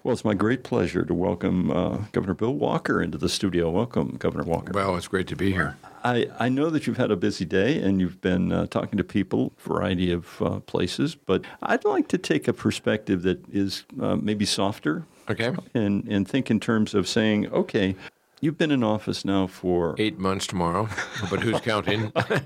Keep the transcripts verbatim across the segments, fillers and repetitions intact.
Well, it's my great pleasure to welcome uh, Governor Bill Walker into the studio. Welcome, Governor Walker. Well, it's great to be here. I, I know that you've had a busy day and you've been uh, talking to people, a variety of uh, places, but I'd like to take a perspective that is uh, maybe softer. Okay. And, and think in terms of saying, okay, you've been in office now for... Eight months tomorrow, but who's counting?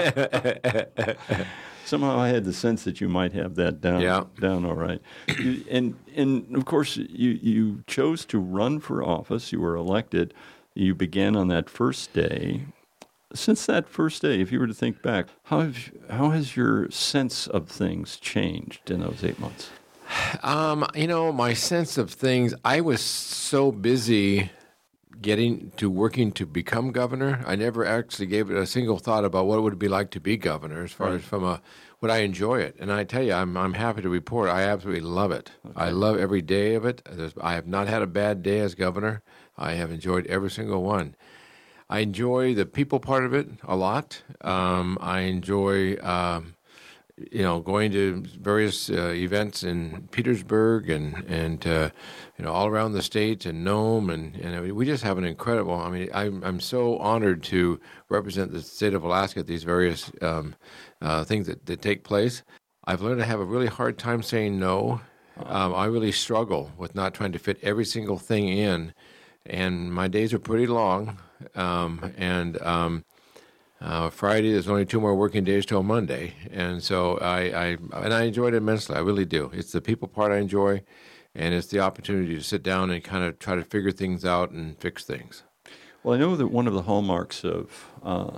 Somehow I had the sense that you might have that down, yeah. down all right. You, and, and, of course, you, you chose to run for office. You were elected. You began on that first day. Since that first day, if you were to think back, how have, how has your sense of things changed in those eight months? Um, you know, my sense of things, I was so busy getting to working to become governor. I never actually gave it a single thought about what it would be like to be governor as far right. as from a, would I enjoy it? And I tell you, I'm I'm happy to report I absolutely love it. Okay. I love every day of it. There's, I have not had a bad day as governor. I have enjoyed every single one. I enjoy the people part of it a lot. Um, I enjoy, um, you know, going to various uh, events in Petersburg and and uh, you know all around the state and Nome and and I mean, we just have an incredible. I mean, I'm I'm so honored to represent the state of Alaska at these various um, uh, things that, that take place. I've learned to have a really hard time saying no. Um, I really struggle with not trying to fit every single thing in, and my days are pretty long. Um, and um, Uh, Friday, there's only two more working days till Monday, and so I, I and I enjoyed it immensely. I really do. It's the people part I enjoy, and it's the opportunity to sit down and kind of try to figure things out and fix things. Well, I know that one of the hallmarks of uh,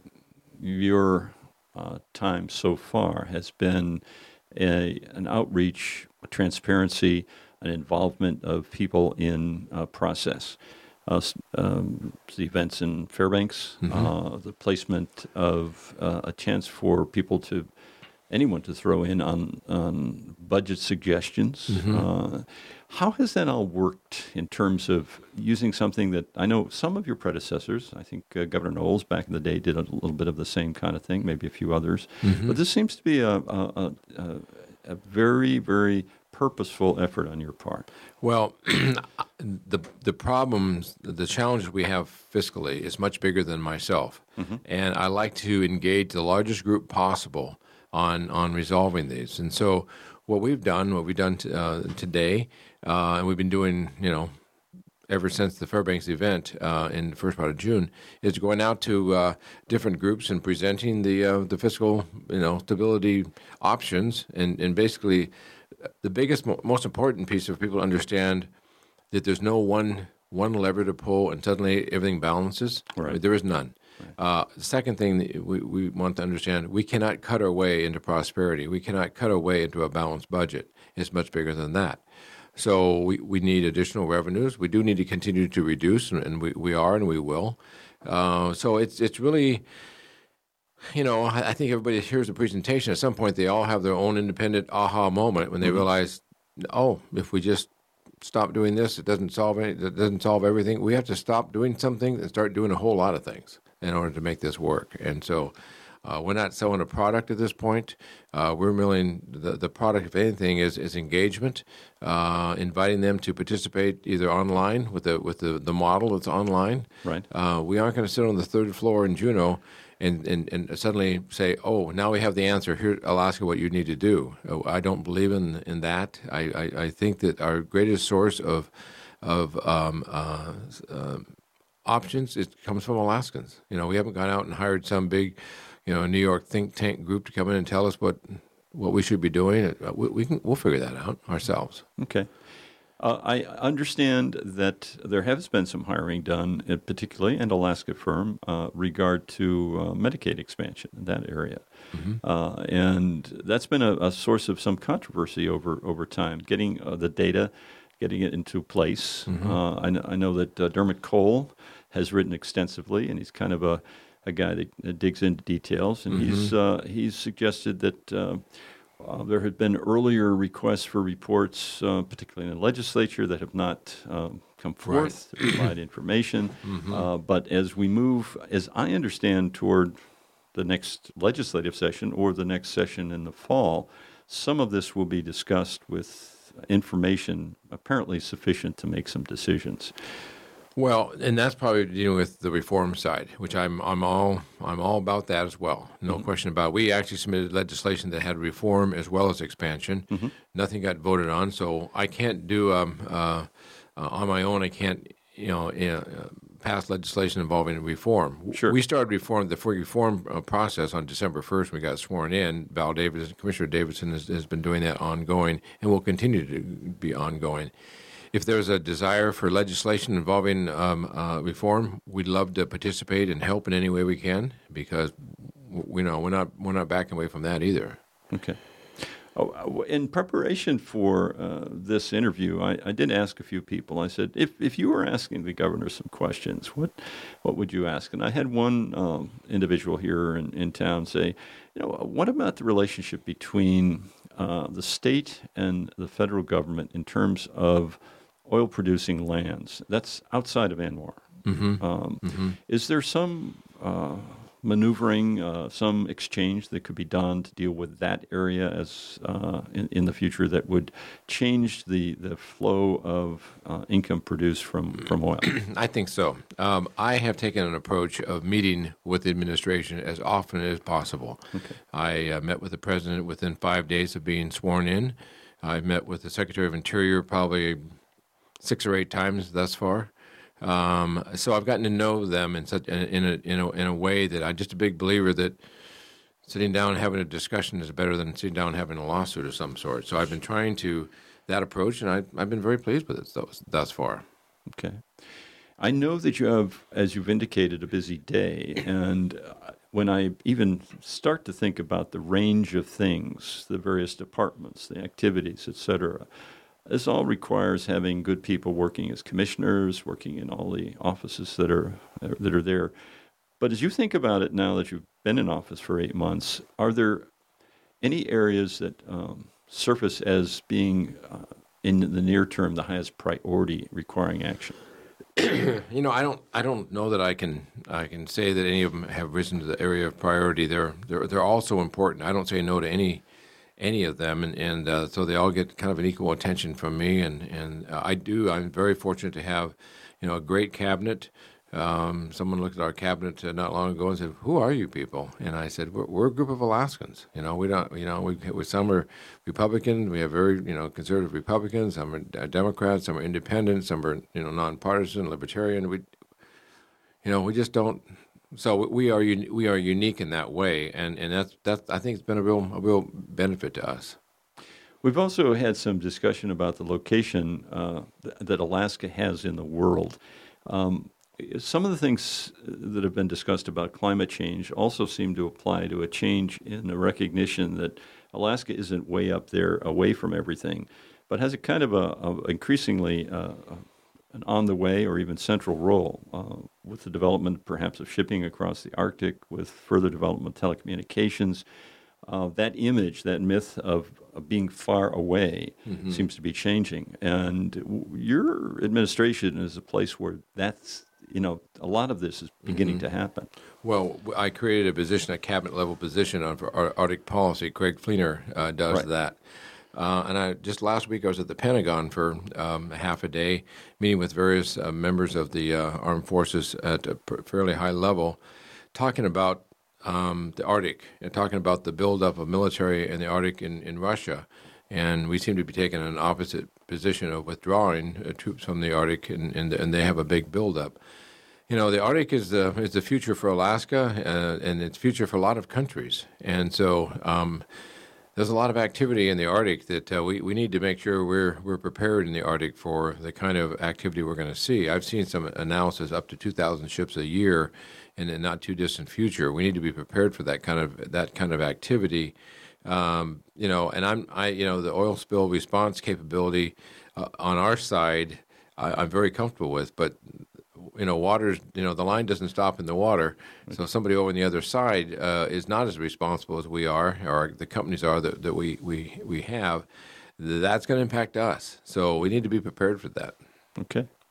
your uh, time so far has been a, an outreach, a transparency, an involvement of people in uh, process. Uh, um, the events in Fairbanks, mm-hmm. uh, the placement of uh, a chance for people to, anyone to throw in on, on budget suggestions. Mm-hmm. Uh, how has that all worked in terms of using something that I know some of your predecessors, I think uh, Governor Knowles back in the day did a little bit of the same kind of thing, maybe a few others. Mm-hmm. But this seems to be a, a, a, a very, very purposeful effort on your part. Well, the the problems, the challenges we have fiscally is much bigger than myself, mm-hmm. and I like to engage the largest group possible on on resolving these. And so, what we've done, what we've done t- uh, today, uh, and we've been doing, you know, ever since the Fairbanks event uh, in the first part of June, is going out to uh, different groups and presenting the uh, the fiscal, you know, stability options, and and basically. The biggest, most important piece of people to understand that there's no one one lever to pull and suddenly everything balances. Right. I mean, there is none. Right. Uh, the second thing that we, we want to understand, we cannot cut our way into prosperity. We cannot cut our way into a balanced budget. It's much bigger than that. So we, we need additional revenues. We do need to continue to reduce, and, and we, we are and we will. Uh, so it's it's really... You know, I think everybody hears the presentation. At some point, they all have their own independent aha moment when they mm-hmm. realize, oh, if we just stop doing this, it doesn't solve any, it doesn't solve everything. We have to stop doing something and start doing a whole lot of things in order to make this work. And so, uh, we're not selling a product at this point. Uh, we're milling the the product, if anything, is is engagement, uh, inviting them to participate either online with the with the, the model that's online. Right. Uh, we aren't going to sit on the third floor in Juneau. And, and and suddenly say, oh, now we have the answer. Here, Alaska, what you need to do. Oh, I don't believe in in that. I, I, I think that our greatest source of of um, uh, uh, options it comes from Alaskans. You know, we haven't gone out and hired some big, you know, New York think tank group to come in and tell us what what we should be doing. We, we can we'll figure that out ourselves. Okay. Uh, I understand that there has been some hiring done, uh, particularly in Alaska firm, uh, regard to uh, Medicaid expansion in that area. Mm-hmm. Uh, and that's been a, a source of some controversy over, over time, getting uh, the data, getting it into place. Mm-hmm. Uh, I, kn- I know that uh, Dermot Cole has written extensively, and he's kind of a, a guy that, that digs into details, and mm-hmm. he's uh, he's suggested that uh, Uh, there had been earlier requests for reports, uh, particularly in the legislature, that have not um, come forth right. to provide information. Mm-hmm. Uh, but as we move, as I understand, toward the next legislative session or the next session in the fall, some of this will be discussed with information apparently sufficient to make some decisions. Well, and that's probably dealing with the reform side, which I'm I'm all I'm all about that as well. No mm-hmm. question about it. We actually submitted legislation that had reform as well as expansion. Mm-hmm. Nothing got voted on, so I can't do um, uh, uh, on my own. I can't you know uh, pass legislation involving reform. Sure. We started reform the reform uh, process on December first. We got sworn in. Val Davidson, Commissioner Davidson, has, has been doing that ongoing and will continue to be ongoing. If there's a desire for legislation involving um, uh, reform, we'd love to participate and help in any way we can, because we know we're not we're not backing away from that either. Okay. Oh, in preparation for uh, this interview, I, I did ask a few people. I said, if if you were asking the governor some questions, what what would you ask? And I had one um, individual here in, in town say, you know, what about the relationship between uh, the state and the federal government in terms of oil-producing lands? That's outside of ANWR. Mm-hmm. Um, mm-hmm. Is there some uh, maneuvering, uh, some exchange that could be done to deal with that area as uh, in, in the future that would change the, the flow of uh, income produced from, from oil? I think so. Um, I have taken an approach of meeting with the administration as often as possible. Okay. I uh, met with the president within five days of being sworn in. I've met with the Secretary of Interior probably six or eight times thus far. Um, so I've gotten to know them in such in a, in a in a way that I'm just a big believer that sitting down and having a discussion is better than sitting down and having a lawsuit of some sort. So I've been trying to that approach, and I, I've been very pleased with it thus, thus far. Okay. I know that you have, as you've indicated, a busy day, and when I even start to think about the range of things, the various departments, the activities, et cetera, this all requires having good people working as commissioners, working in all the offices that are that are there. But as you think about it now that you've been in office for eight months, are there any areas that um, surface as being, uh, in the near term, the highest priority requiring action? You know, I don't I don't know that I can I can say that any of them have risen to the area of priority. They're they're they're all so important. I don't say no to any. any of them, and, and uh, so they all get kind of an equal attention from me, and, and uh, I do. I'm very fortunate to have, you know, a great cabinet. Um, someone looked at our cabinet uh, not long ago and said, "Who are you people?" And I said, "We're, we're a group of Alaskans. You know, we don't. You know, we, we some are Republican. We have very, you know, conservative Republicans. Some are Democrats. Some are independent. Some are, you know, nonpartisan, libertarian. We, you know, we just don't." So we are we are unique in that way, and, and that's that's I think it's been a real a real benefit to us. We've also had some discussion about the location uh, th- that Alaska has in the world. Um, some of the things that have been discussed about climate change also seem to apply to a change in the recognition that Alaska isn't way up there, away from everything, but has a kind of a, a increasingly uh, an on-the-way or even central role uh, with the development perhaps of shipping across the Arctic, with further development of telecommunications. Uh, that image, that myth of, of being far away mm-hmm. seems to be changing. And w- your administration is a place where that's, you know, a lot of this is beginning mm-hmm. to happen. Well, I created a position, a cabinet-level position on for Arctic policy. Craig Fleener uh, does right. that. Uh, and I just last week I was at the Pentagon for um, half a day, meeting with various uh, members of the uh, armed forces at a fairly high level, talking about um, the Arctic and talking about the buildup of military in the Arctic in, in Russia. And we seem to be taking an opposite position of withdrawing uh, troops from the Arctic, and, and and they have a big buildup. You know, the Arctic is the is the future for Alaska, uh, and it's future for a lot of countries. And so. Um, There's a lot of activity in the Arctic that uh, we, we need to make sure we're we're prepared in the Arctic for the kind of activity we're going to see. I've seen some analysis up to two thousand ships a year in the not too distant future. We need to be prepared for that kind of that kind of activity. Um, you know, and I'm I you know the oil spill response capability uh, on our side I, I'm very comfortable with, but. You know, water's, you know, the line doesn't stop in the water. So somebody over on the other side uh, is not as responsible as we are, or the companies are that, that we, we, we have. That's going to impact us. So we need to be prepared for that. Okay.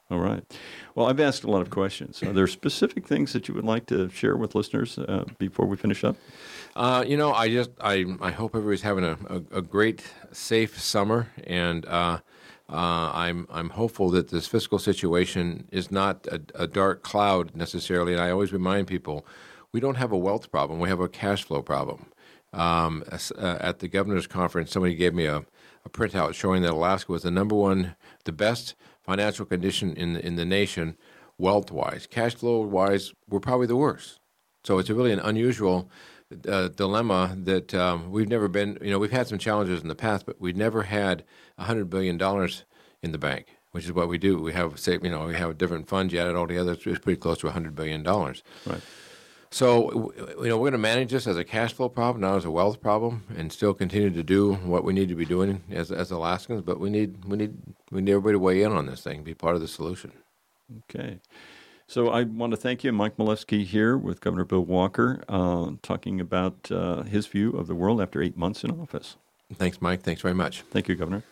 All right. Well, I've asked a lot of questions. Are there specific things that you would like to share with listeners uh, before we finish up? Uh, you know, I just I, I hope everybody's having a, a, a great, safe summer, and uh, uh, I'm I'm hopeful that this fiscal situation is not a, a dark cloud necessarily. And I always remind people, we don't have a wealth problem; we have a cash flow problem. Um, as, uh, at the governor's conference, somebody gave me a, a printout showing that Alaska was the number one, the best financial condition in the, in the nation, wealth-wise. Cash flow-wise, we're probably the worst. So it's a really an unusual uh, dilemma that um, we've never been, you know, we've had some challenges in the past, but we've never had one hundred billion dollars in the bank, which is what we do. We have, say, you know, we have different funds, you add it all together, it's pretty close to one hundred billion dollars. Right. So, you know, we're going to manage this as a cash flow problem, not as a wealth problem, and still continue to do what we need to be doing as as Alaskans. But we need we need we need everybody to weigh in on this thing, be part of the solution. Okay. So I want to thank you, Mike Milewski, here with Governor Bill Walker, uh, talking about uh, his view of the world after eight months in office. Thanks, Mike. Thanks very much. Thank you, Governor.